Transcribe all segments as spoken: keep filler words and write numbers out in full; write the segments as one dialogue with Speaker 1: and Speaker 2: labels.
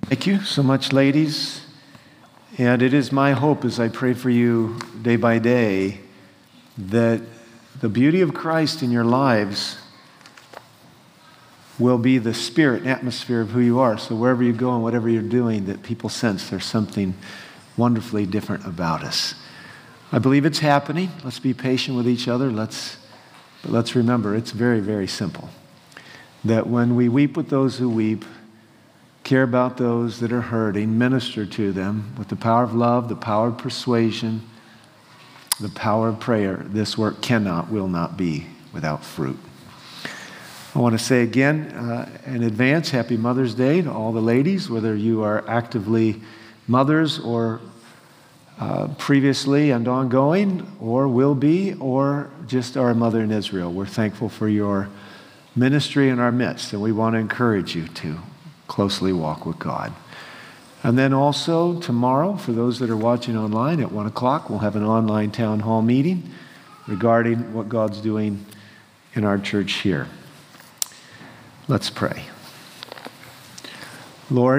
Speaker 1: Thank you so much, ladies. And it is my hope as I pray for you day by day that the beauty of Christ in your lives will be the spirit and atmosphere of who you are. So wherever you go and whatever you're doing, that people sense there's something wonderfully different about us. I believe it's happening. Let's be patient with each other. Let's, but let's remember, it's very, very simple. That when we weep with those who weep, care about those that are hurting, minister to them with the power of love, the power of persuasion, the power of prayer, this work cannot, will not be without fruit. I want to say again uh, in advance, Happy Mother's Day to all the ladies, whether you are actively mothers or uh, previously and ongoing, or will be, or just are a mother in Israel. We're thankful for your ministry in our midst, and we want to encourage you to closely walk with God. And then also tomorrow, for those that are watching online at one o'clock, we'll have an online town hall meeting regarding what God's doing in our church here. Let's pray. Lord,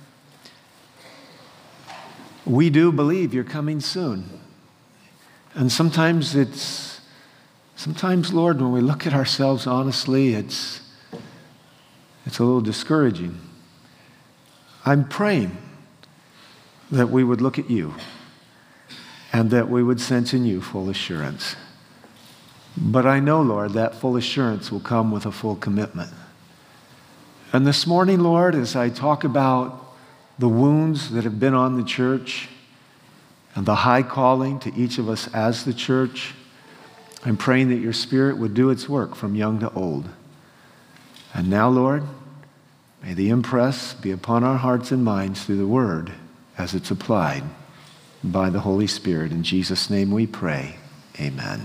Speaker 1: we do believe you're coming soon. And sometimes it's, sometimes, Lord, when we look at ourselves honestly, it's, it's a little discouraging. I'm praying that we would look at you and that we would sense in you full assurance. But I know, Lord, that full assurance will come with a full commitment. And this morning, Lord, as I talk about the wounds that have been on the church and the high calling to each of us as the church, I'm praying that your Spirit would do its work from young to old. And now, Lord, may the impress be upon our hearts and minds through the Word as it's applied by the Holy Spirit. In Jesus' name we pray. Amen.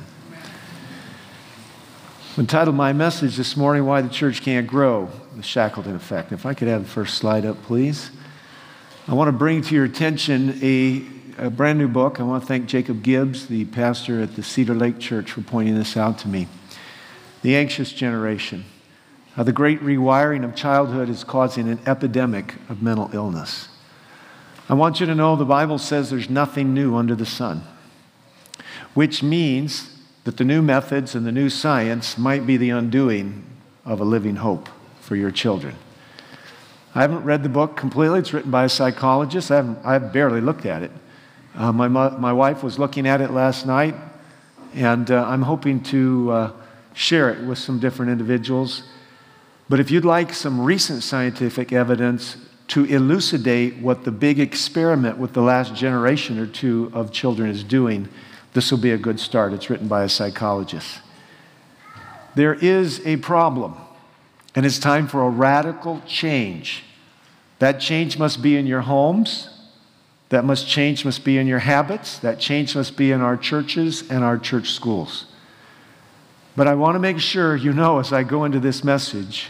Speaker 1: I've entitled my message this morning, Why the Church Can't Grow, the Shackleton Effect. If I could have the first slide up, please. I want to bring to your attention a, a brand new book. I want to thank Jacob Gibbs, the pastor at the Cedar Lake Church, for pointing this out to me. The Anxious Generation. How the great rewiring of childhood is causing an epidemic of mental illness. I want you to know the Bible says there's nothing new under the sun, which means that the new methods and the new science might be the undoing of a living hope for your children. I haven't read the book completely. It's written by a psychologist. I haven't, I've barely looked at it. Uh, my, my wife was looking at it last night, and uh, I'm hoping to uh, share it with some different individuals. But if you'd like some recent scientific evidence to elucidate what the big experiment with the last generation or two of children is doing, this will be a good start. It's written by a psychologist. There is a problem, and it's time for a radical change. That change must be in your homes. That must change must be in your habits. That change must be in our churches and our church schools. But I want to make sure you know as I go into this message,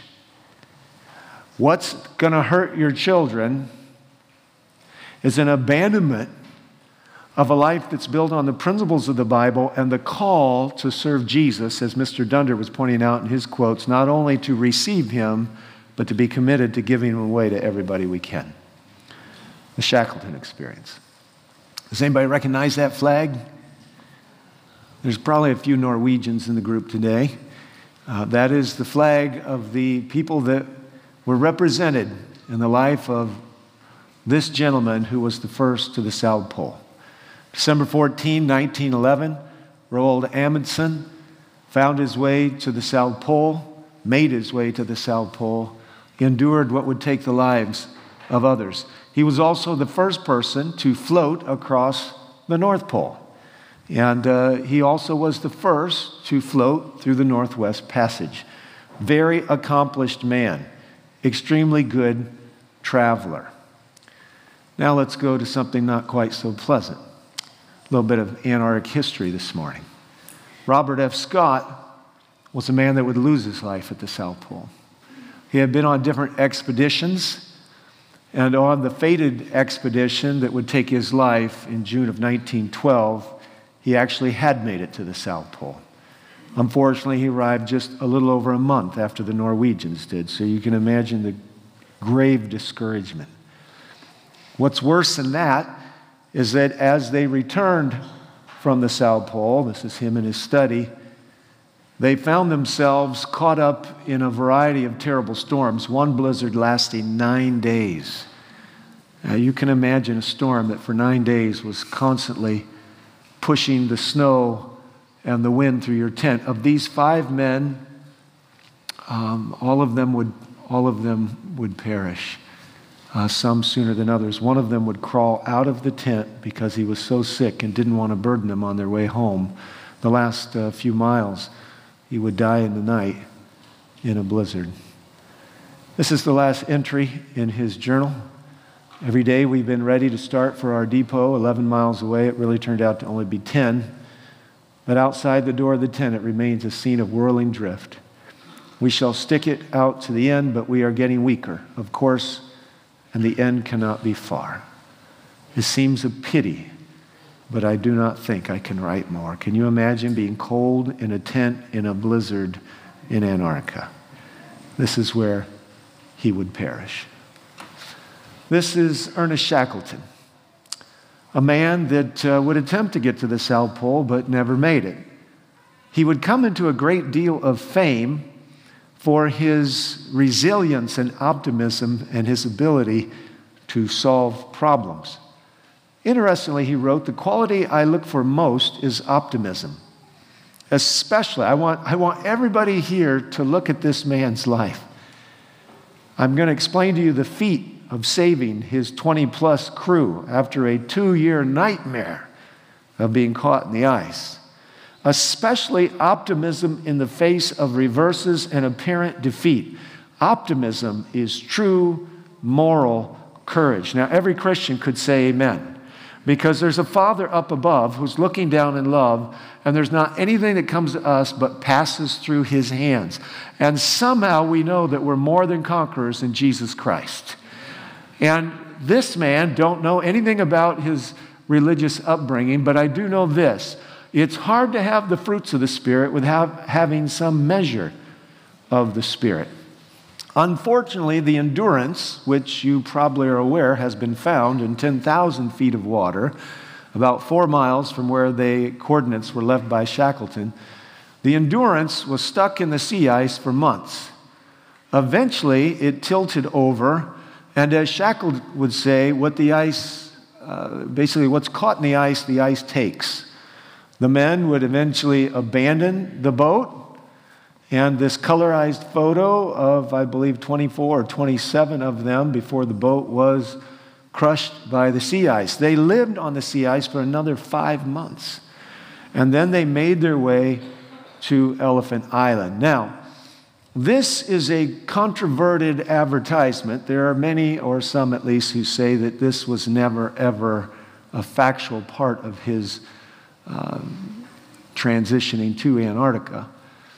Speaker 1: what's going to hurt your children is an abandonment of a life that's built on the principles of the Bible and the call to serve Jesus, as Mister Dunder was pointing out in his quotes, not only to receive him, but to be committed to giving him away to everybody we can. The Shackleton experience. Does anybody recognize that flag? There's probably a few Norwegians in the group today. Uh, that is the flag of the people that were represented in the life of this gentleman who was the first to the South Pole. December fourteenth, nineteen eleven, Roald Amundsen found his way to the South Pole, made his way to the South Pole, endured what would take the lives of others. He was also the first person to float across the North Pole. And uh, he also was the first to float through the Northwest Passage. Very accomplished man. Extremely good traveler. Now let's go to something not quite so pleasant. A little bit of Antarctic history this morning. Robert F. Scott was a man that would lose his life at the South Pole. He had been on different expeditions, and on the fated expedition that would take his life in June of nineteen twelve, he actually had made it to the South Pole. Unfortunately, he arrived just a little over a month after the Norwegians did, so you can imagine the grave discouragement. What's worse than that is that as they returned from the South Pole, this is him in his study, they found themselves caught up in a variety of terrible storms, one blizzard lasting nine days. Now, you can imagine a storm that for nine days was constantly pushing the snow and the wind through your tent. Of these five men, um, all of them would, all of them would perish, uh, some sooner than others. One of them would crawl out of the tent because he was so sick and didn't want to burden them on their way home. The last uh, few miles, he would die in the night in a blizzard. This is the last entry in his journal. Every day we've been ready to start for our depot, eleven miles away. It really turned out to only be ten. But outside the door of the tent, it remains a scene of whirling drift. We shall stick it out to the end, but we are getting weaker, of course, and the end cannot be far. It seems a pity, but I do not think I can write more. Can you imagine being cold in a tent in a blizzard in Antarctica? This is where he would perish. This is Ernest Shackleton, a man that uh, would attempt to get to the South Pole but never made it. He would come into a great deal of fame for his resilience and optimism and his ability to solve problems. Interestingly, he wrote, "The quality I look for most is optimism. Especially, I want, I want everybody here to look at this man's life. I'm going to explain to you the feat of saving his twenty-plus crew after a two-year nightmare of being caught in the ice. Especially optimism in the face of reverses and apparent defeat. Optimism is true moral courage." Now, every Christian could say amen, because there's a Father up above who's looking down in love, and there's not anything that comes to us but passes through his hands. And somehow we know that we're more than conquerors in Jesus Christ. And this man, don't know anything about his religious upbringing, but I do know this. It's hard to have the fruits of the Spirit without having some measure of the Spirit. Unfortunately, the Endurance, which you probably are aware has been found in ten thousand feet of water, about four miles from where the coordinates were left by Shackleton, the Endurance was stuck in the sea ice for months. Eventually, it tilted over. And as Shackleton would say, what the ice, uh, basically what's caught in the ice, the ice takes. The men would eventually abandon the boat, and this colorized photo of, I believe, twenty-four or twenty-seven of them before the boat was crushed by the sea ice. They lived on the sea ice for another five months, and then they made their way to Elephant Island. Now, this is a controverted advertisement. There are many, or some at least, who say that this was never, ever a factual part of his um, transitioning to Antarctica.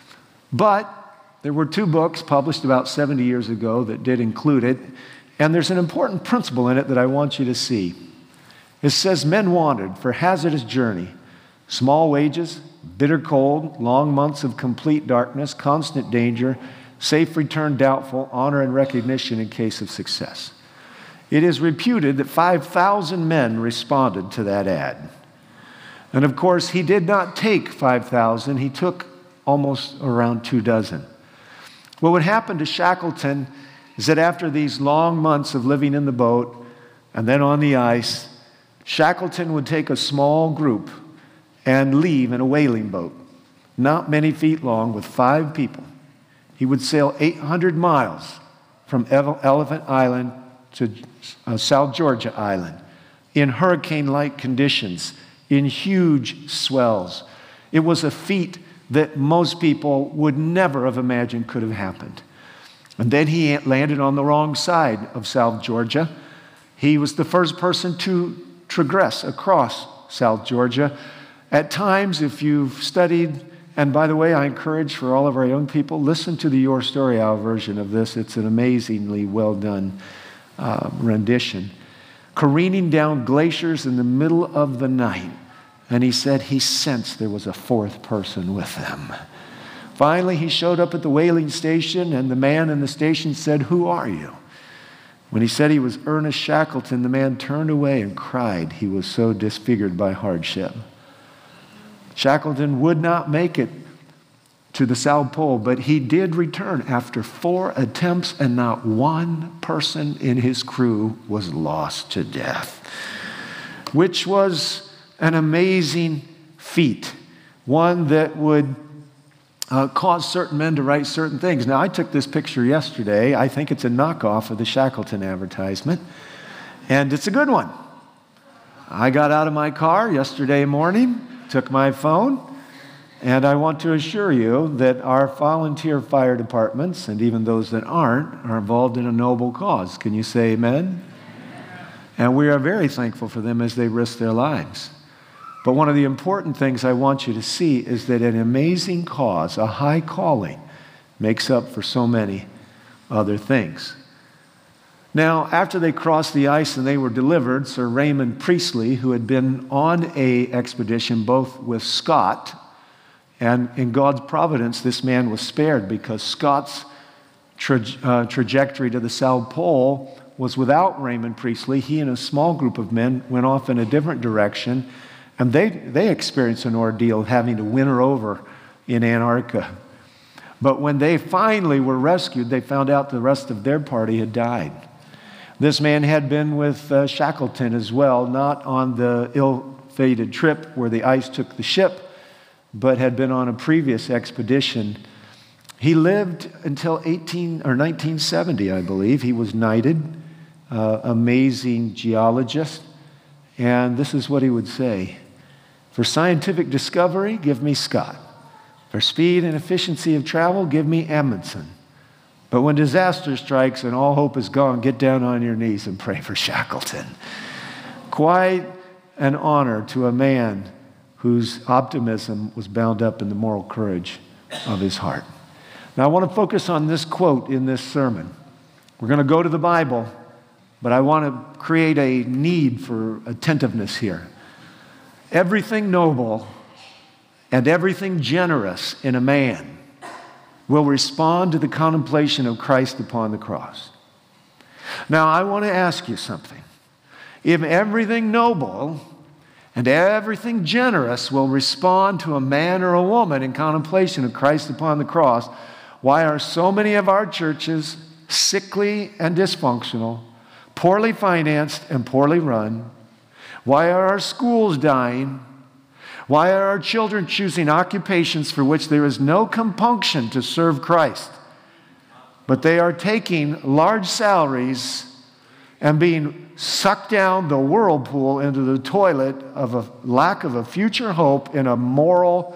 Speaker 1: But there were two books published about seventy years ago that did include it, and there's an important principle in it that I want you to see. It says, "Men wanted for hazardous journey, small wages, bitter cold, long months of complete darkness, constant danger, safe return doubtful, honor and recognition in case of success." It is reputed that five thousand men responded to that ad. And of course, he did not take five thousand, he took almost around two dozen. What would happen to Shackleton is that after these long months of living in the boat and then on the ice, Shackleton would take a small group and leave in a whaling boat, not many feet long, with five people. He would sail eight hundred miles from Elephant Island to uh, South Georgia Island in hurricane-like conditions, in huge swells. It was a feat that most people would never have imagined could have happened. And then he landed on the wrong side of South Georgia. He was the first person to transgress across South Georgia. At times, if you've studied, and by the way, I encourage for all of our young people, listen to the Your Story Hour version of this. It's an amazingly well done uh, rendition. Careening down glaciers in the middle of the night. And he said he sensed there was a fourth person with them. Finally, he showed up at the whaling station, and the man in the station said, "Who are you?" When he said he was Ernest Shackleton, the man turned away and cried. He was so disfigured by hardship. Shackleton would not make it to the South Pole, but he did return after four attempts, and not one person in his crew was lost to death, which was an amazing feat, one that would uh, cause certain men to write certain things. Now, I took this picture yesterday. I think it's a knockoff of the Shackleton advertisement, and it's a good one. I got out of my car yesterday morning, took my phone, and I want to assure you that our volunteer fire departments, and even those that aren't, are involved in a noble cause. Can you say amen? And we are very thankful for them as they risk their lives. But one of the important things I want you to see is that an amazing cause, a high calling, makes up for so many other things. Now, after they crossed the ice and they were delivered, Sir Raymond Priestley, who had been on an expedition both with Scott, and in God's providence, this man was spared because Scott's tra- uh, trajectory to the South Pole was without Raymond Priestley. He and a small group of men went off in a different direction, and they, they experienced an ordeal of having to winter over in Antarctica. But when they finally were rescued, they found out the rest of their party had died. This man had been with uh, Shackleton as well, not on the ill-fated trip where the ice took the ship, but had been on a previous expedition. He lived until eighteen or nineteen seventy, I believe. He was knighted, uh, amazing geologist, and this is what he would say: for scientific discovery, give me Scott. For speed and efficiency of travel, give me Amundsen. But when disaster strikes and all hope is gone, get down on your knees and pray for Shackleton. Quite an honor to a man whose optimism was bound up in the moral courage of his heart. Now, I want to focus on this quote in this sermon. We're going to go to the Bible, but I want to create a need for attentiveness here. Everything noble and everything generous in a man will respond to the contemplation of Christ upon the cross. Now, I want to ask you something. If everything noble and everything generous will respond to a man or a woman in contemplation of Christ upon the cross, why are so many of our churches sickly and dysfunctional, poorly financed and poorly run? Why are our schools dying? Why are our children choosing occupations for which there is no compunction to serve Christ? But they are taking large salaries and being sucked down the whirlpool into the toilet of a lack of a future hope in a moral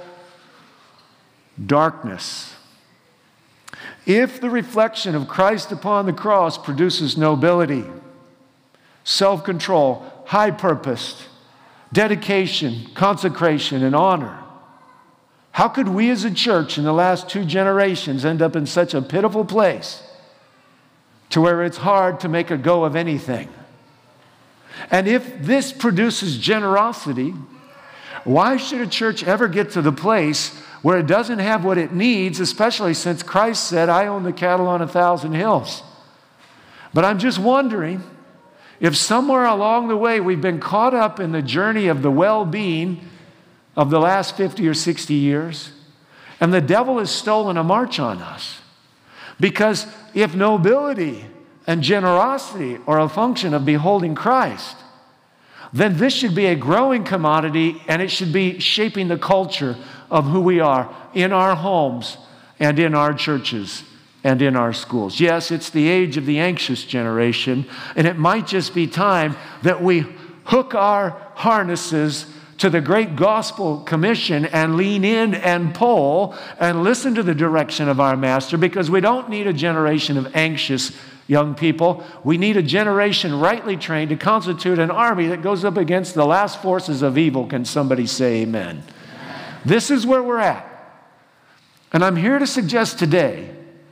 Speaker 1: darkness. If the reflection of Christ upon the cross produces nobility, self-control, high purpose, dedication, consecration, and honor, how could we as a church in the last two generations end up in such a pitiful place to where it's hard to make a go of anything? And if this produces generosity, why should a church ever get to the place where it doesn't have what it needs, especially since Christ said, I own the cattle on a thousand hills? But I'm just wondering if somewhere along the way we've been caught up in the journey of the well-being of the last fifty or sixty years, and the devil has stolen a march on us. Because if nobility and generosity are a function of beholding Christ, then this should be a growing commodity, and it should be shaping the culture of who we are in our homes and in our churches and in our schools. Yes, it's the age of the anxious generation, and it might just be time that we hook our harnesses to the great gospel commission and lean in and pull and listen to the direction of our master, because we don't need a generation of anxious young people. We need a generation rightly trained to constitute an army that goes up against the last forces of evil. Can somebody say amen? Amen. This is where we're at. And I'm here to suggest today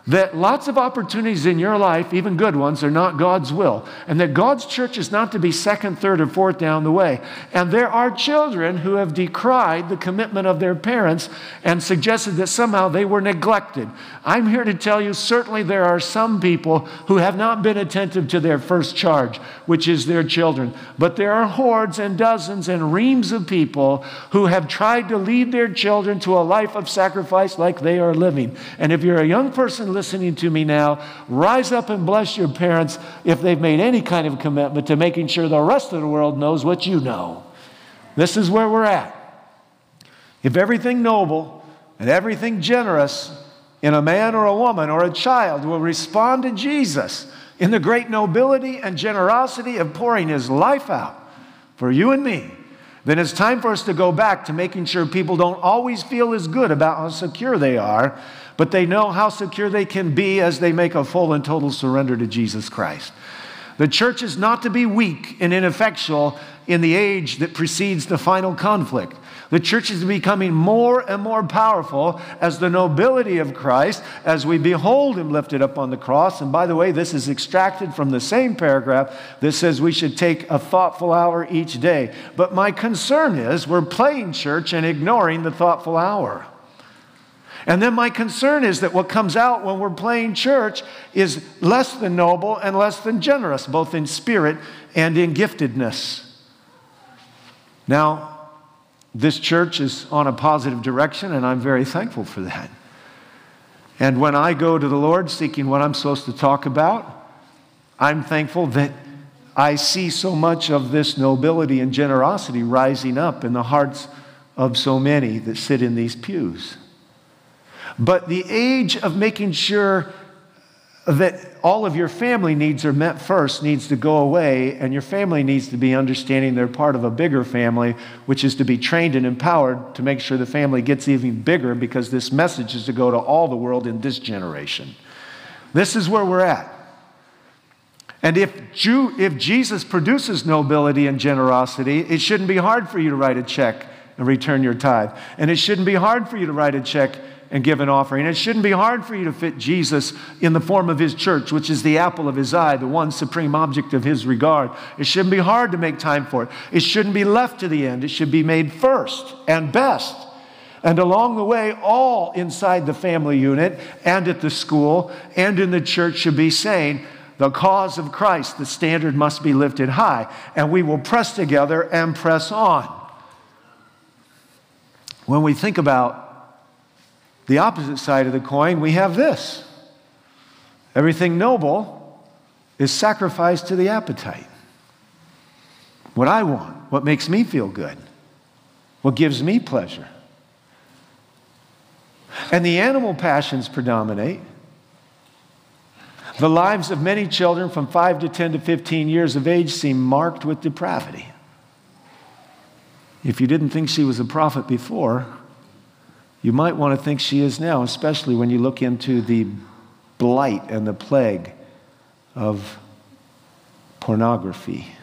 Speaker 1: that lots of opportunities in your life, even good ones, are not God's will, and that God's church is not to be second, third, or fourth down the way. And there are children who have decried the commitment of their parents and suggested that somehow they were neglected. I'm here to tell you, certainly there are some people who have not been attentive to their first charge, which is their children. But there are hordes and dozens and reams of people who have tried to lead their children to a life of sacrifice like they are living. And if you're a young person listening to me now, rise up and bless your parents if they've made any kind of commitment to making sure the rest of the world knows what you know. This is where we're at. If everything noble and everything generous in a man or a woman or a child will respond to Jesus in the great nobility and generosity of pouring his life out for you and me, then it's time for us to go back to making sure people don't always feel as good about how secure they are, but they know how secure they can be as they make a full and total surrender to Jesus Christ. The church is not to be weak and ineffectual in the age that precedes the final conflict. The church is becoming more and more powerful as the nobility of Christ, as we behold him lifted up on the cross. And by the way, this is extracted from the same paragraph that says we should take a thoughtful hour each day. But my concern is we're playing church and ignoring the thoughtful hour. And then my concern is that what comes out when we're playing church is less than noble and less than generous, both in spirit and in giftedness. Now, this church is on a positive direction, and I'm very thankful for that. And when I go to the Lord seeking what I'm supposed to talk about, I'm thankful that I see so much of this nobility and generosity rising up in the hearts of so many that sit in these pews. But the age of making sure that all of your family needs are met first needs to go away, and your family needs to be understanding they're part of a bigger family, which is to be trained and empowered to make sure the family gets even bigger, because this message is to go to all the world in this generation. This is where we're at. And if, Jew, if Jesus produces nobility and generosity, it shouldn't be hard for you to write a check and return your tithe. And it shouldn't be hard for you to write a check and give an offering. It shouldn't be hard for you to fit Jesus in the form of his church, which is the apple of his eye, the one supreme object of his regard. It shouldn't be hard to make time for it. It shouldn't be left to the end. It should be made first and best. And along the way, all inside the family unit and at the school and in the church should be saying, the cause of Christ, the standard must be lifted high, and we will press together and press on. When we think about the opposite side of the coin, we have this. Everything noble is sacrificed to the appetite. What I want, what makes me feel good, what gives me pleasure. And the animal passions predominate. The lives of many children from five to ten to fifteen years of age seem marked with depravity. If you didn't think she was a prophet before, you might want to think she is now, especially when you look into the blight and the plague of pornography.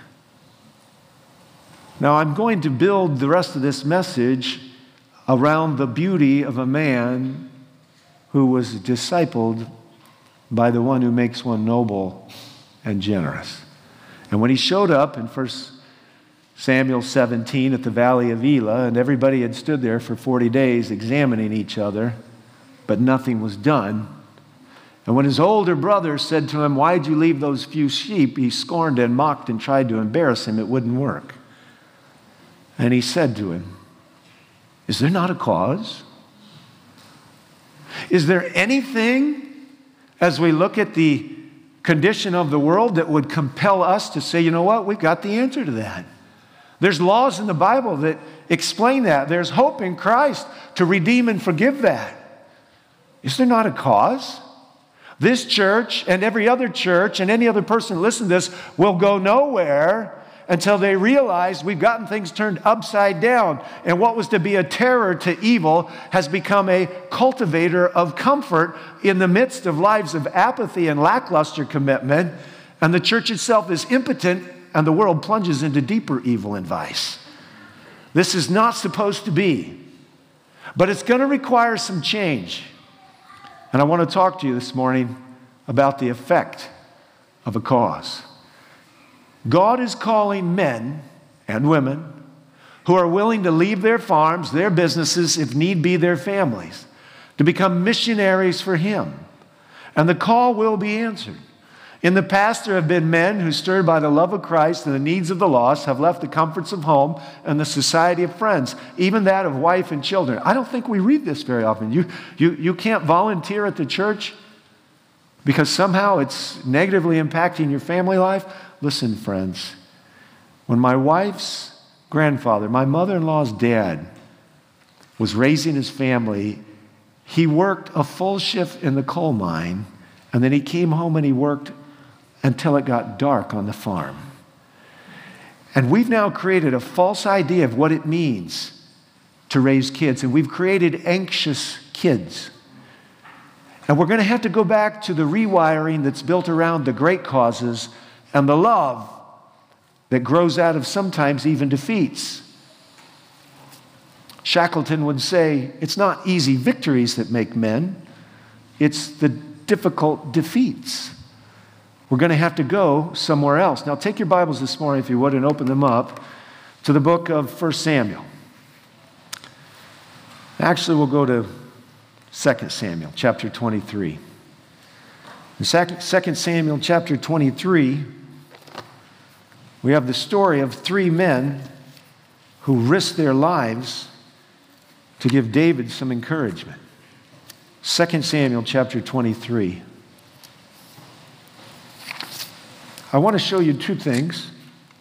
Speaker 1: Now, I'm going to build the rest of this message around the beauty of a man who was discipled by the one who makes one noble and generous. And when he showed up in First Samuel seventeen at the Valley of Elah, and everybody had stood there for forty days examining each other, but nothing was done. And when his older brother said to him, "Why'd you leave those few sheep?" he scorned and mocked and tried to embarrass him. It wouldn't work. And he said to him, "Is there not a cause? Is there anything, as we look at the condition of the world, that would compel us to say, you know what, we've got the answer to that? There's laws in the Bible that explain that. There's hope in Christ to redeem and forgive that. Is there not a cause? This church and every other church and any other person who listens to this will go nowhere until they realize we've gotten things turned upside down. And what was to be a terror to evil has become a cultivator of comfort in the midst of lives of apathy and lackluster commitment. And the church itself is impotent, and the world plunges into deeper evil and vice. This is not supposed to be. But it's going to require some change. And I want to talk to you this morning about the effect of a cause. God is calling men and women who are willing to leave their farms, their businesses, if need be their families, to become missionaries for Him. And the call will be answered. In the past, there have been men who, stirred by the love of Christ and the needs of the lost, have left the comforts of home and the society of friends, even that of wife and children. I don't think we read this very often. You, you, you can't volunteer at the church because somehow it's negatively impacting your family life. Listen, friends, when my wife's grandfather, my mother-in-law's dad, was raising his family, he worked a full shift in the coal mine, and then he came home and he worked until it got dark on the farm. And we've now created a false idea of what it means to raise kids, and we've created anxious kids. And we're going to have to go back to the rewiring that's built around the great causes and the love that grows out of sometimes even defeats. Shackleton would say, it's not easy victories that make men, it's the difficult defeats. We're going to have to go somewhere else. Now take your Bibles this morning, if you would, and open them up to the book of First Samuel. Actually, we'll go to Second Samuel, chapter twenty-three. In Second Samuel, chapter twenty-three, we have the story of three men who risked their lives to give David some encouragement. Second Samuel, chapter twenty-three. I want to show you two things.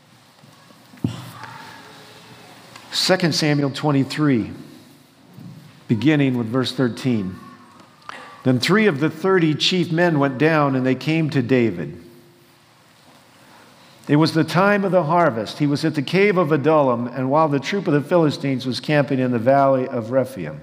Speaker 1: Second Samuel twenty-three, beginning with verse thirteen. Then three of the thirty chief men went down, and they came to David. It was the time of the harvest. He was at the cave of Adullam, and while the troop of the Philistines was camping in the valley of Rephaim.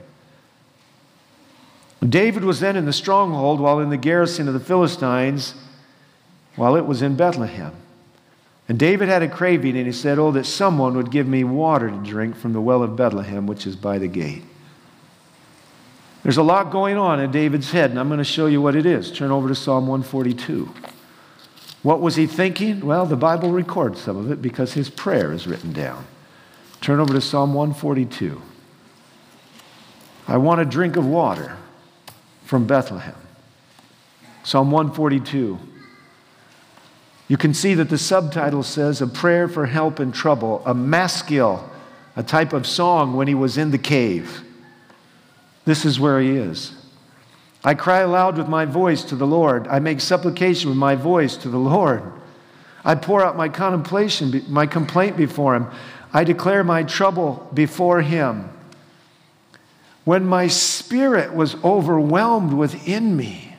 Speaker 1: David was then in the stronghold, while in the garrison of the Philistines, while it was in Bethlehem. And David had a craving, and he said, oh, that someone would give me water to drink from the well of Bethlehem, which is by the gate. There's a lot going on in David's head, and I'm going to show you what it is. Turn over to Psalm one forty-two. What was he thinking? Well, the Bible records some of it because his prayer is written down. Turn over to Psalm one forty-two. I want a drink of water from Bethlehem. Psalm one forty-two. You can see that the subtitle says, a prayer for help in trouble, a maskil, a type of song when he was in the cave. This is where he is. I cry aloud with my voice to the Lord. I make supplication with my voice to the Lord. I pour out my contemplation, my complaint before Him. I declare my trouble before Him. When my spirit was overwhelmed within me,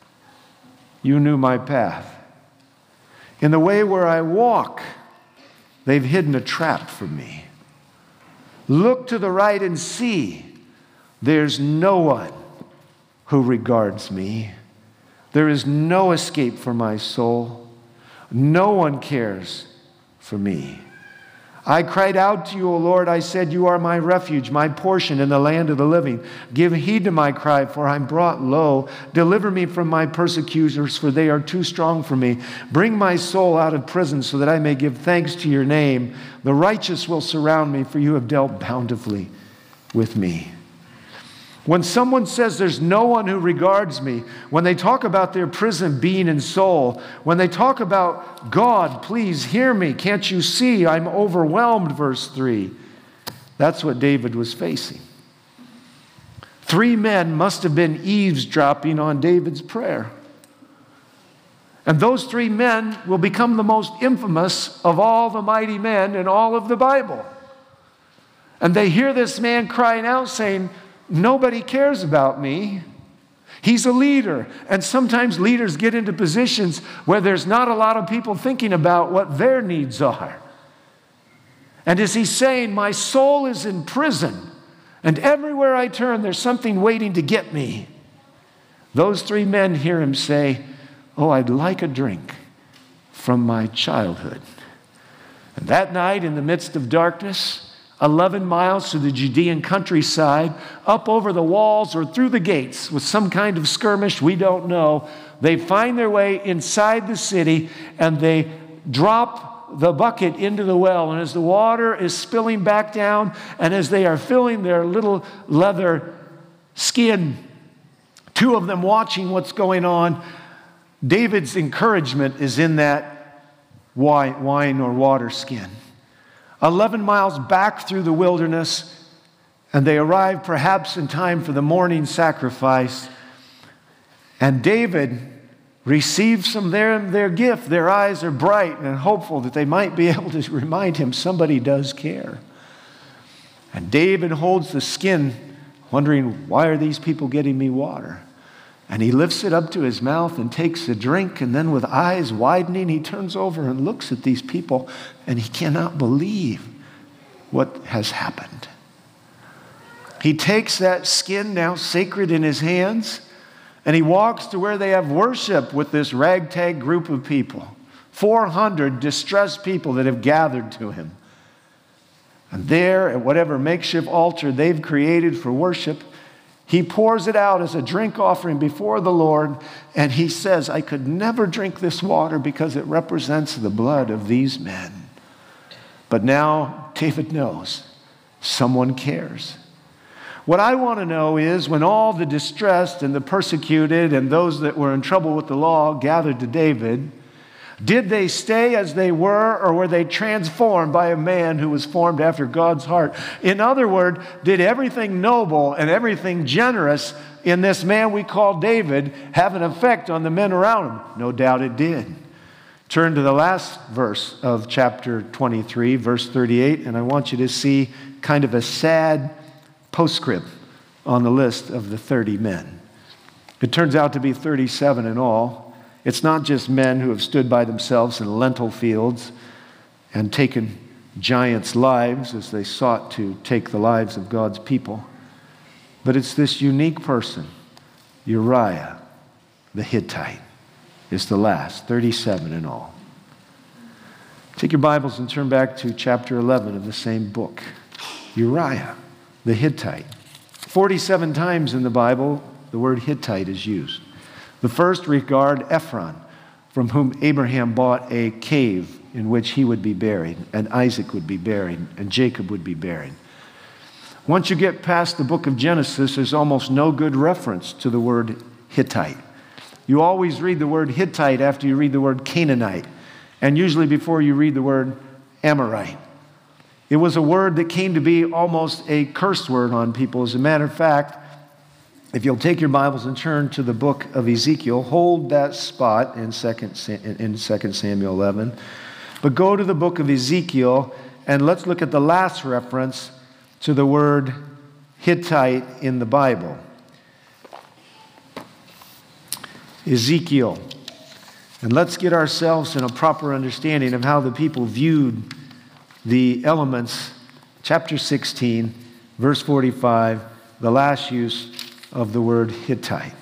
Speaker 1: you knew my path. In the way where I walk, they've hidden a trap for me. Look to the right and see, there's no one who regards me. There is no escape for my soul. No one cares for me. I cried out to you, O Lord. I said, you are my refuge, my portion in the land of the living. Give heed to my cry, for I'm brought low. Deliver me from my persecutors, for they are too strong for me. Bring my soul out of prison so that I may give thanks to your name. The righteous will surround me, for you have dealt bountifully with me. When someone says there's no one who regards me, when they talk about their prison being in soul, when they talk about God, please hear me, can't you see I'm overwhelmed, verse three. That's what David was facing. Three men must have been eavesdropping on David's prayer. And those three men will become the most infamous of all the mighty men in all of the Bible. And they hear this man crying out saying, nobody cares about me. He's a leader. And sometimes leaders get into positions where there's not a lot of people thinking about what their needs are. And as he's saying, my soul is in prison, and everywhere I turn, there's something waiting to get me. Those three men hear him say, oh, I'd like a drink from my childhood. And that night, in the midst of darkness, eleven miles through the Judean countryside, up over the walls or through the gates with some kind of skirmish, we don't know. They find their way inside the city and they drop the bucket into the well. And as the water is spilling back down and as they are filling their little leather skin, two of them watching what's going on, David's encouragement is in that wine or water skin. eleven miles back through the wilderness, and they arrive perhaps in time for the morning sacrifice. And David receives from their, their gift. Their eyes are bright and hopeful that they might be able to remind him somebody does care. And David holds the skin, wondering, why are these people getting me water? And he lifts it up to his mouth and takes a drink, and then with eyes widening, he turns over and looks at these people, and he cannot believe what has happened. He takes that skin, now sacred in his hands, and he walks to where they have worship with this ragtag group of people, four hundred distressed people that have gathered to him. And there, at whatever makeshift altar they've created for worship, he pours it out as a drink offering before the Lord, and he says, I could never drink this water because it represents the blood of these men. But now David knows someone cares. What I want to know is when all the distressed and the persecuted and those that were in trouble with the law gathered to David, did they stay as they were, or were they transformed by a man who was formed after God's heart? In other words, did everything noble and everything generous in this man we call David have an effect on the men around him? No doubt it did. Turn to the last verse of chapter twenty-three, verse thirty-eight, and I want you to see kind of a sad postscript on the list of the thirty men. It turns out to be thirty-seven in all. It's not just men who have stood by themselves in lentil fields and taken giants' lives as they sought to take the lives of God's people, but it's this unique person, Uriah the Hittite, is the last, thirty-seven in all. Take your Bibles and turn back to chapter eleven of the same book. Uriah the Hittite. forty-seven times in the Bible, the word Hittite is used. The first regard Ephron, from whom Abraham bought a cave in which he would be buried, and Isaac would be buried, and Jacob would be buried. Once you get past the book of Genesis, there's almost no good reference to the word Hittite. You always read the word Hittite after you read the word Canaanite, and usually before you read the word Amorite. It was a word that came to be almost a curse word on people. As a matter of fact, if you'll take your Bibles and turn to the book of Ezekiel, hold that spot in Second Samuel eleven. But go to the book of Ezekiel, and let's look at the last reference to the word Hittite in the Bible. Ezekiel. And let's get ourselves in a proper understanding of how the people viewed the elements. Chapter sixteen, verse forty-five, the last use of the word Hittite.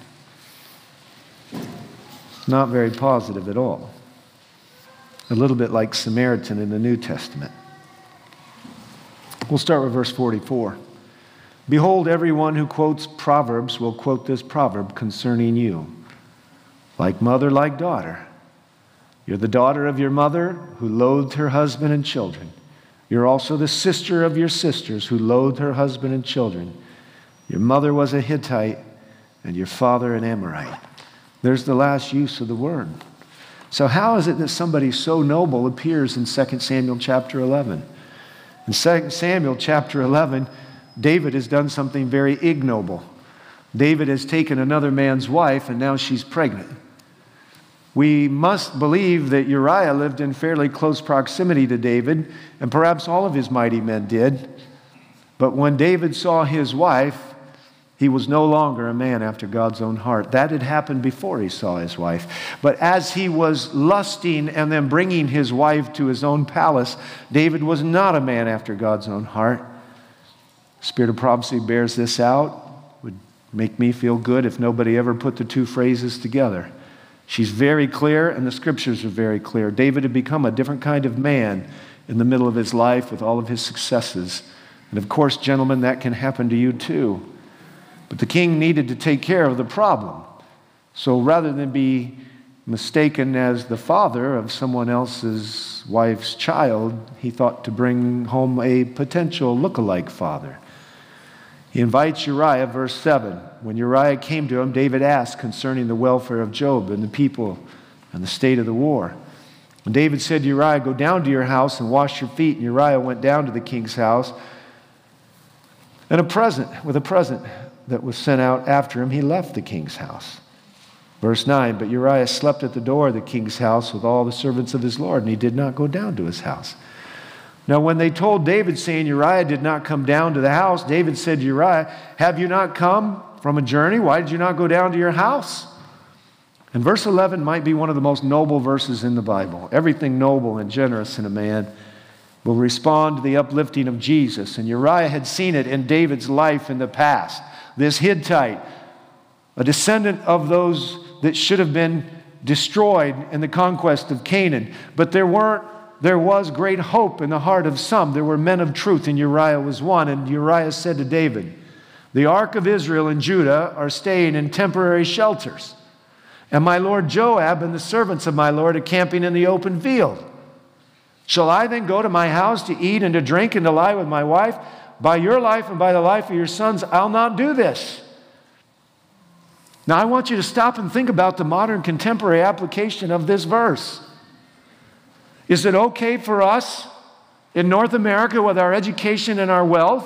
Speaker 1: Not very positive at all. A little bit like Samaritan in the New Testament. We'll start with verse forty-four. Behold, everyone who quotes Proverbs will quote this proverb concerning you. Like mother, like daughter. You're the daughter of your mother who loathed her husband and children. You're also the sister of your sisters who loathed her husband and children. Your mother was a Hittite, and your father an Amorite. There's the last use of the word. So how is it that somebody so noble appears in Second Samuel chapter eleven? In Second Samuel chapter eleven, David has done something very ignoble. David has taken another man's wife, and now she's pregnant. We must believe that Uriah lived in fairly close proximity to David, and perhaps all of his mighty men did. But when David saw his wife, he was no longer a man after God's own heart. That had happened before he saw his wife. But as he was lusting and then bringing his wife to his own palace, David was not a man after God's own heart. Spirit of prophecy bears this out. Would make me feel good if nobody ever put the two phrases together. She's very clear, and the scriptures are very clear. David had become a different kind of man in the middle of his life with all of his successes. And of course, gentlemen, that can happen to you too. But the king needed to take care of the problem. So rather than be mistaken as the father of someone else's wife's child, he thought to bring home a potential look-alike father. He invites Uriah, verse seven. When Uriah came to him, David asked concerning the welfare of Joab and the people and the state of the war. And David said to Uriah, go down to your house and wash your feet. And Uriah went down to the king's house. And a present, with a present that was sent out after him, he left the king's house. Verse nine, but Uriah slept at the door of the king's house with all the servants of his Lord, and he did not go down to his house. Now, when they told David, saying Uriah did not come down to the house, David said to Uriah, have you not come from a journey? Why did you not go down to your house? And verse eleven might be one of the most noble verses in the Bible. Everything noble and generous in a man will respond to the uplifting of Jesus. And Uriah had seen it in David's life in the past. This Hittite, a descendant of those that should have been destroyed in the conquest of Canaan. But there weren't, there was great hope in the heart of some. There were men of truth, and Uriah was one. And Uriah said to David, the ark of Israel and Judah are staying in temporary shelters, and my lord Joab and the servants of my lord are camping in the open field. Shall I then go to my house to eat and to drink and to lie with my wife? By your life and by the life of your sons, I'll not do this. Now, I want you to stop and think about the modern contemporary application of this verse. Is it okay for us in North America with our education and our wealth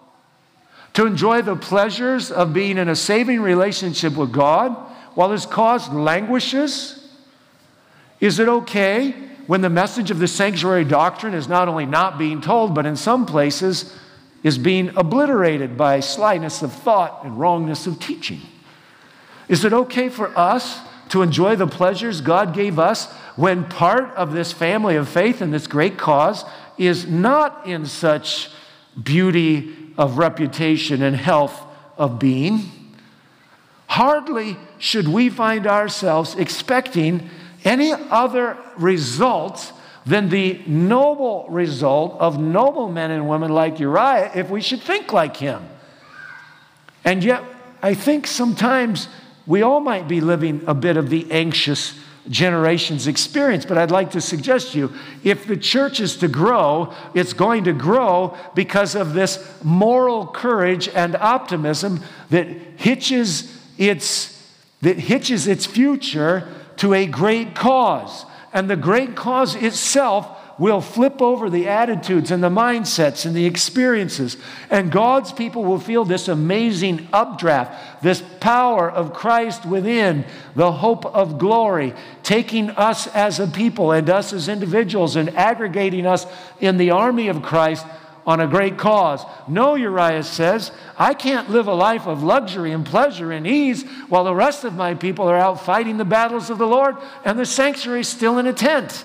Speaker 1: to enjoy the pleasures of being in a saving relationship with God while His cause languishes? Is it okay when the message of the sanctuary doctrine is not only not being told, but in some places is being obliterated by slyness of thought and wrongness of teaching? Is it okay for us to enjoy the pleasures God gave us when part of this family of faith and this great cause is not in such beauty of reputation and health of being? Hardly should we find ourselves expecting any other result than the noble result of noble men and women like Uriah if we should think like him. And yet, I think sometimes we all might be living a bit of the anxious generation's experience, but I'd like to suggest to you, if the church is to grow, it's going to grow because of this moral courage and optimism that hitches its, that hitches its future to a great cause. And the great cause itself will flip over the attitudes and the mindsets and the experiences. And God's people will feel this amazing updraft, this power of Christ within, the hope of glory, taking us as a people and us as individuals and aggregating us in the army of Christ on a great cause. No, Uriah says, I can't live a life of luxury and pleasure and ease while the rest of my people are out fighting the battles of the Lord and the sanctuary is still in a tent.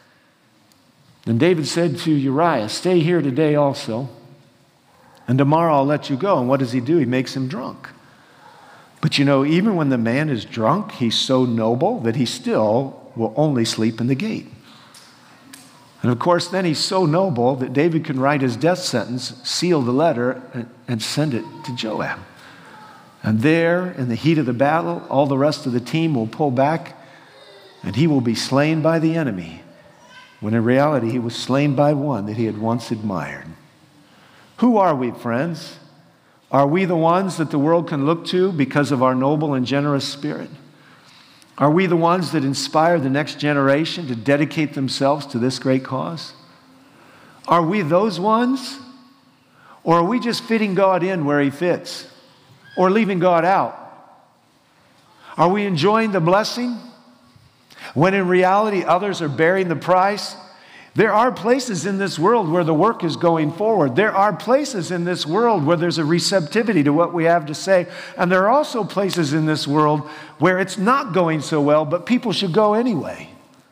Speaker 1: Then David said to Uriah, stay here today also, and tomorrow I'll let you go. And what does he do? He makes him drunk. But you know, even when the man is drunk, he's so noble that he still will only sleep in the gate. And of course, then he's so noble that David can write his death sentence, seal the letter, and, and send it to Joab. And there, in the heat of the battle, all the rest of the team will pull back, and he will be slain by the enemy, when in reality he was slain by one that he had once admired. Who are we, friends? Are we the ones that the world can look to because of our noble and generous spirit? Are we the ones that inspire the next generation to dedicate themselves to this great cause? Are we those ones? Or are we just fitting God in where He fits? Or leaving God out? Are we enjoying the blessing when in reality others are bearing the price? There are places in this world where the work is going forward. There are places in this world where there's a receptivity to what we have to say. And there are also places in this world where it's not going so well, but people should go anyway.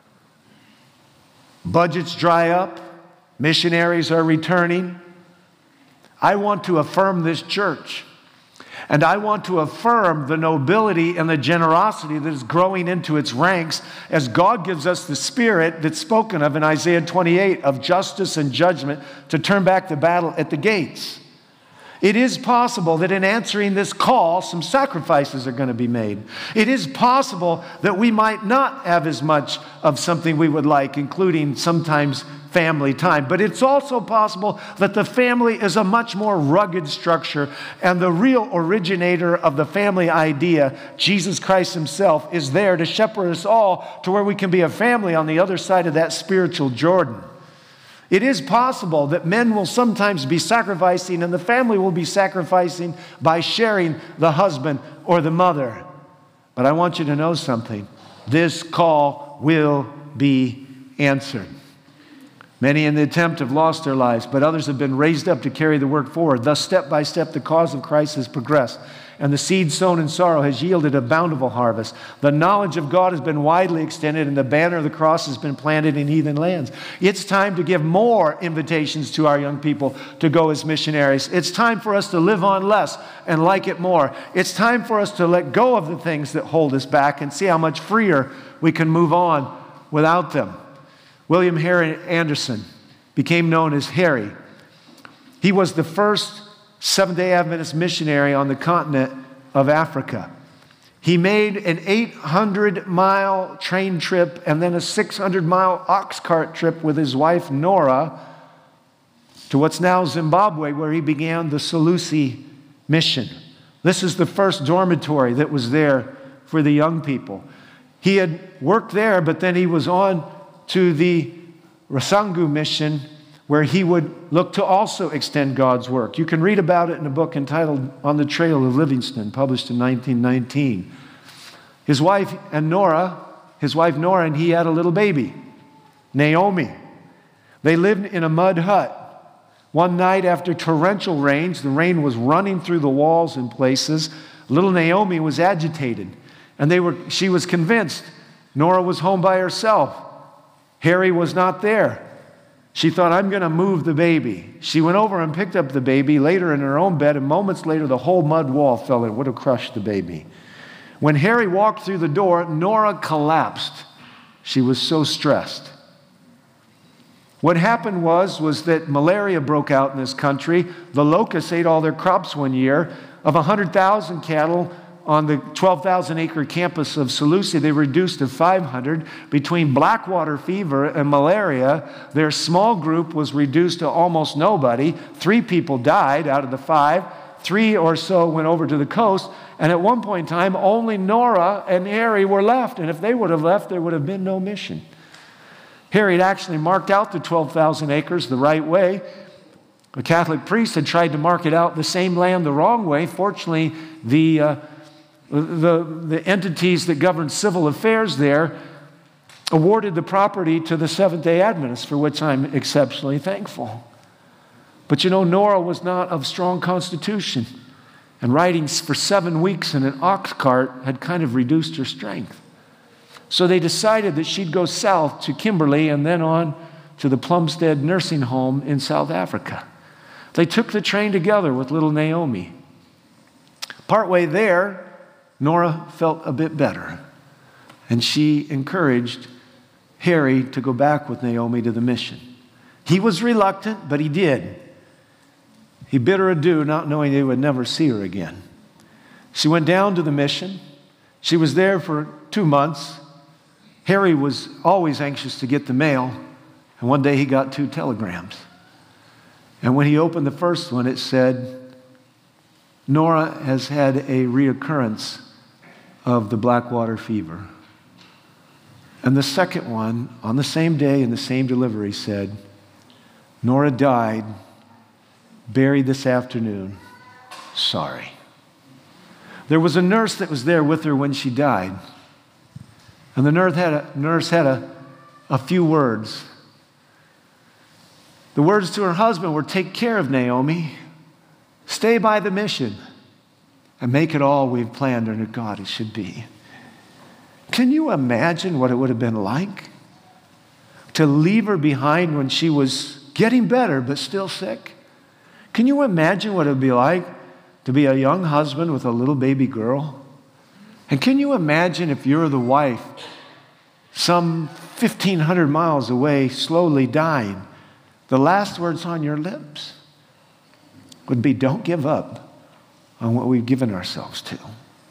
Speaker 1: Budgets dry up. Missionaries are returning. I want to affirm this church And I want to affirm the nobility and the generosity that is growing into its ranks as God gives us the spirit that's spoken of in Isaiah twenty-eight of justice and judgment to turn back the battle at the gates. It is possible that in answering this call, some sacrifices are going to be made. It is possible that we might not have as much of something we would like, including sometimes family time. But it's also possible that the family is a much more rugged structure, and the real originator of the family idea, Jesus Christ himself, is there to shepherd us all to where we can be a family on the other side of that spiritual Jordan. It is possible that men will sometimes be sacrificing and the family will be sacrificing by sharing the husband or the mother. But I want you to know something. This call will be answered. Many in the attempt have lost their lives, but others have been raised up to carry the work forward. Thus, step by step, the cause of Christ has progressed, and the seed sown in sorrow has yielded a bountiful harvest. The knowledge of God has been widely extended, and the banner of the cross has been planted in heathen lands. It's time to give more invitations to our young people to go as missionaries. It's time for us to live on less and like it more. It's time for us to let go of the things that hold us back and see how much freer we can move on without them. William Harry Anderson became known as Harry. He was the first Seventh-day Adventist missionary on the continent of Africa. He made an eight hundred mile train trip and then a six hundred mile ox cart trip with his wife Nora to what's now Zimbabwe, where he began the Salusi mission. This is the first dormitory that was there for the young people. He had worked there, but then he was on to the Rasangu mission, where he would look to also extend God's work. You can read about it in a book entitled On the Trail of Livingstone, published in nineteen nineteen. His wife and Nora, his wife Nora and he had a little baby, Naomi. They lived in a mud hut. One night after torrential rains, the rain was running through the walls in places. Little Naomi was agitated, and they were, she was convinced Nora was home by herself. Harry was not there. She thought, I'm going to move the baby. She went over and picked up the baby, laid her in her own bed, and moments later the whole mud wall fell in. Would have crushed the baby. When Harry walked through the door, Nora collapsed. She was so stressed. What happened was, was that malaria broke out in this country. The locusts ate all their crops one year. Of one hundred thousand cattle on the twelve thousand acre campus of Salusi, they reduced to five hundred. Between blackwater fever and malaria, their small group was reduced to almost nobody. Three people died out of the five. Three or so went over to the coast. And at one point in time, only Nora and Harry were left. And if they would have left, there would have been no mission. Harry had actually marked out the twelve thousand acres the right way. A Catholic priest had tried to mark it out the same land the wrong way. Fortunately, the uh, The, the entities that govern civil affairs there awarded the property to the Seventh-day Adventists, for which I'm exceptionally thankful. But you know, Nora was not of strong constitution, and riding for seven weeks in an ox cart had kind of reduced her strength. So they decided that she'd go south to Kimberley and then on to the Plumstead nursing home in South Africa. They took the train together with little Naomi. Partway there, Nora felt a bit better, and she encouraged Harry to go back with Naomi to the mission. He was reluctant, but he did. He bid her adieu, not knowing they would never see her again. She went down to the mission. She was there for two months. Harry was always anxious to get the mail, and one day he got two telegrams. And when he opened the first one, it said, Nora has had a reoccurrence of the blackwater fever. And the second one, on the same day in the same delivery, said, Nora died, buried this afternoon. Sorry. There was a nurse that was there with her when she died. And the nurse had a, nurse had a, a few words. The words to her husband were, take care of Naomi, stay by the mission, and make it all we've planned under God it should be. Can you imagine what it would have been like to leave her behind when she was getting better but still sick? Can you imagine what it would be like to be a young husband with a little baby girl. And can you imagine if you're the wife, some fifteen hundred miles away, slowly dying, the last words on your lips would be, don't give up on what we've given ourselves to.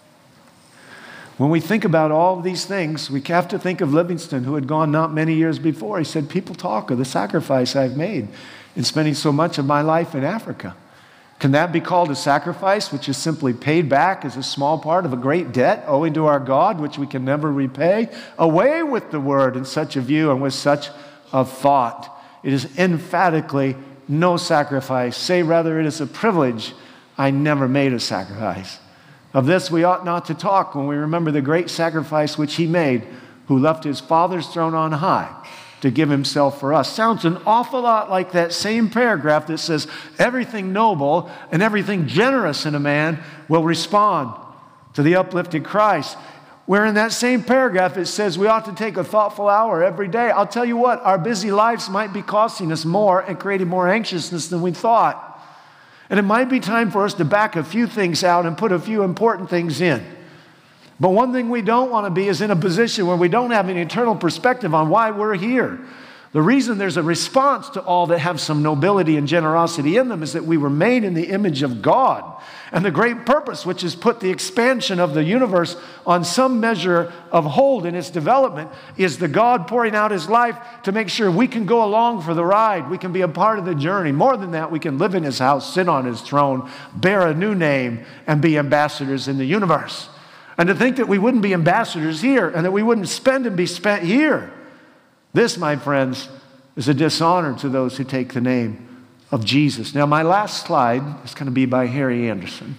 Speaker 1: When we think about all of these things, we have to think of Livingston, who had gone not many years before. He said, people talk of the sacrifice I've made in spending so much of my life in Africa. Can that be called a sacrifice, which is simply paid back as a small part of a great debt owing to our God, which we can never repay? Away with the word in such a view and with such a thought. It is emphatically no sacrifice. Say rather, it is a privilege. I never made a sacrifice. Of this we ought not to talk when we remember the great sacrifice which he made, who left his Father's throne on high to give himself for us. Sounds an awful lot like that same paragraph that says everything noble and everything generous in a man will respond to the uplifted Christ. Where in that same paragraph it says we ought to take a thoughtful hour every day. I'll tell you what, our busy lives might be costing us more and creating more anxiousness than we thought. And it might be time for us to back a few things out and put a few important things in. But one thing we don't want to be is in a position where we don't have an eternal perspective on why we're here. The reason there's a response to all that have some nobility and generosity in them is that we were made in the image of God. And the great purpose, which is put the expansion of the universe on some measure of hold in its development, is the God pouring out his life to make sure we can go along for the ride. We can be a part of the journey. More than that, we can live in his house, sit on his throne, bear a new name, and be ambassadors in the universe. And to think that we wouldn't be ambassadors here and that we wouldn't spend and be spent here. This, my friends, is a dishonor to those who take the name of Jesus. Now, my last slide is going to be by Harry Anderson.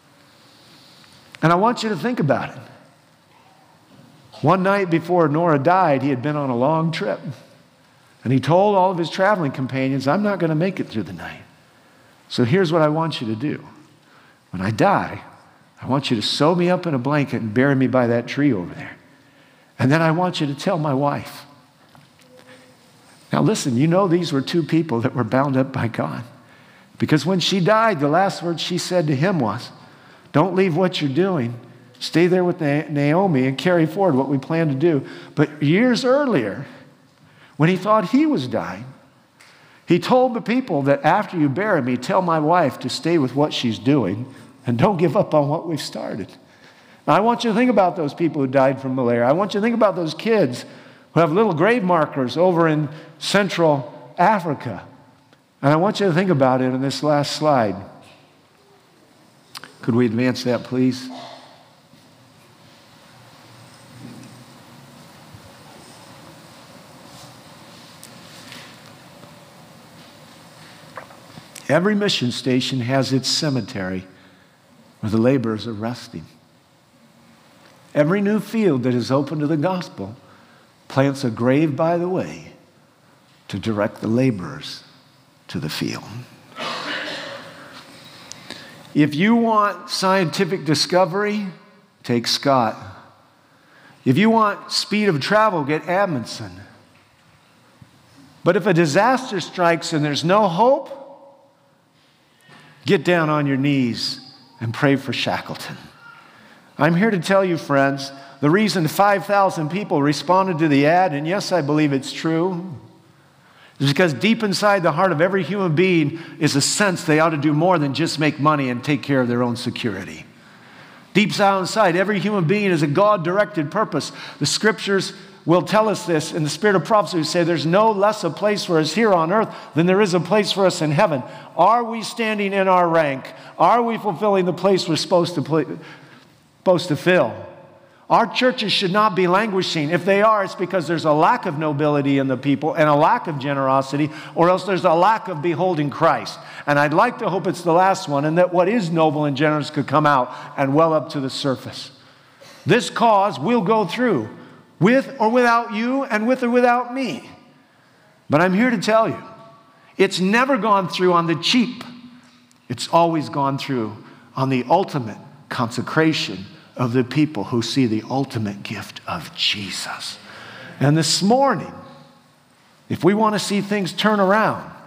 Speaker 1: And I want you to think about it. One night before Nora died, he had been on a long trip. And he told all of his traveling companions, I'm not going to make it through the night. So here's what I want you to do. When I die, I want you to sew me up in a blanket and bury me by that tree over there. And then I want you to tell my wife. Now listen, you know these were two people that were bound up by God. Because when she died, the last word she said to him was, don't leave what you're doing. Stay there with Naomi and carry forward what we plan to do. But years earlier, when he thought he was dying, he told the people that after you bury me, tell my wife to stay with what she's doing and don't give up on what we've started. Now, I want you to think about those people who died from malaria. I want you to think about those kids who have little grave markers over in Central Africa. And I want you to think about it in this last slide. Could we advance that, please? Every mission station has its cemetery where the laborers are resting. Every new field that is open to the gospel plants a grave by the way to direct the laborers to the field. If you want scientific discovery, take Scott. If you want speed of travel, get Amundsen. But if a disaster strikes and there's no hope, get down on your knees and pray for Shackleton. I'm here to tell you, friends, the reason five thousand people responded to the ad, and yes, I believe it's true, is because deep inside the heart of every human being is a sense they ought to do more than just make money and take care of their own security. Deep down inside, every human being is a God-directed purpose. The scriptures will tell us this in the spirit of prophecy. We say there's no less a place for us here on earth than there is a place for us in heaven. Are we standing in our rank? Are we fulfilling the place we're supposed to, play, supposed to fill? Our churches should not be languishing. If they are, it's because there's a lack of nobility in the people and a lack of generosity, or else there's a lack of beholding Christ. And I'd like to hope it's the last one, and that what is noble and generous could come out and well up to the surface. This cause will go through, with or without you, and with or without me. But I'm here to tell you, it's never gone through on the cheap. It's always gone through on the ultimate consecration of the people who see the ultimate gift of Jesus. And this morning, if we want to see things turn around,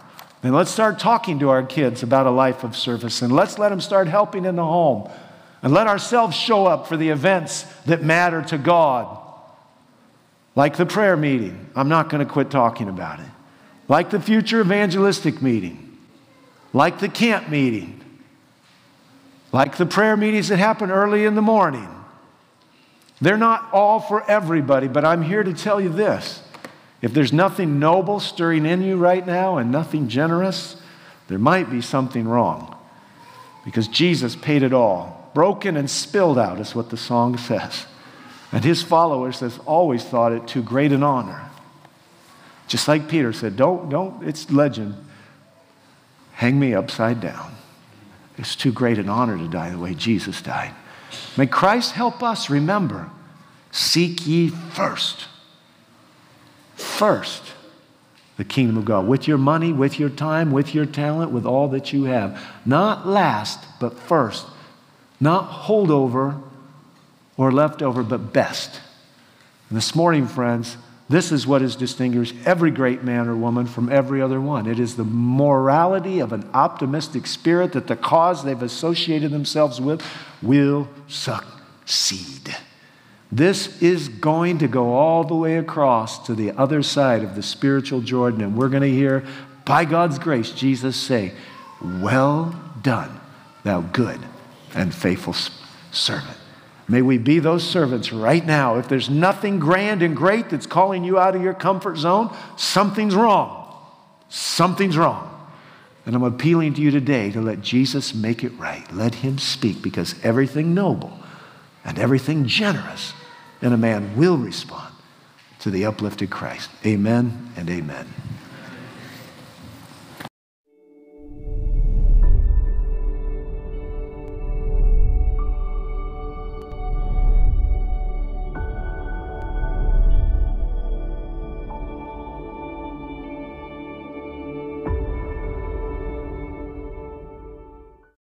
Speaker 1: And let's start talking to our kids about a life of service. And let's let them start helping in the home. And let ourselves show up for the events that matter to God. Like the prayer meeting. I'm not going to quit talking about it. Like the future evangelistic meeting. Like the camp meeting. Like the prayer meetings that happen early in the morning. They're not all for everybody, but I'm here to tell you this. If there's nothing noble stirring in you right now and nothing generous, there might be something wrong. Because Jesus paid it all. Broken and spilled out is what the song says. And his followers have always thought it too great an honor. Just like Peter said, don't, don't, it's legend. Hang me upside down. It's too great an honor to die the way Jesus died. May Christ help us remember, seek ye first, first, the kingdom of God. With your money, with your time, with your talent, with all that you have. Not last, but first. Not holdover or leftover, but best. And this morning, friends, this is what has distinguished every great man or woman from every other one. It is the morality of an optimistic spirit that the cause they've associated themselves with will succeed. This is going to go all the way across to the other side of the spiritual Jordan, and we're going to hear, by God's grace, Jesus say, well done, thou good and faithful servant. May we be those servants right now. If there's nothing grand and great that's calling you out of your comfort zone, something's wrong. Something's wrong. And I'm appealing to you today to let Jesus make it right. Let him speak, because everything noble and everything generous in a man will respond to the uplifted Christ. Amen and amen.